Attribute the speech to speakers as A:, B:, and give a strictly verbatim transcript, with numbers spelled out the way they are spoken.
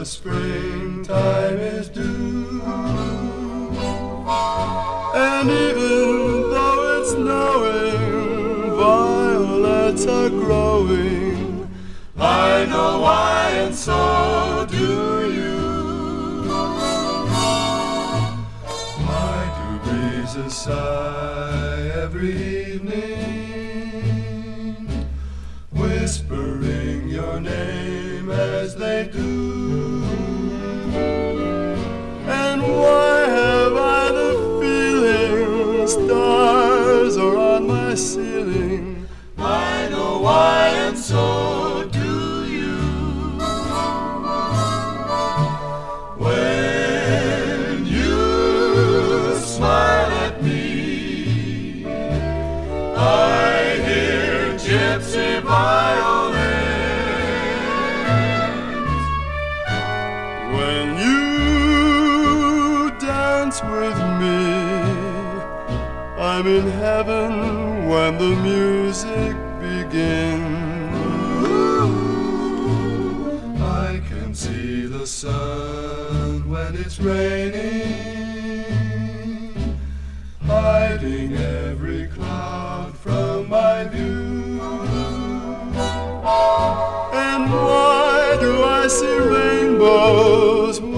A: the springtime is due. And even though it's snowing, violets are growing. I know why, and so do you. Why do breezes sigh every evening, whispering your name as they do? And why have I the feeling stars are on my ceiling? I know why, and so do you. When you smile at me, I hear gypsy violins. When you dance with me, I'm in heaven when the music begins. I can see the sun when it's raining, hiding every cloud from my view. And why do I see rainbows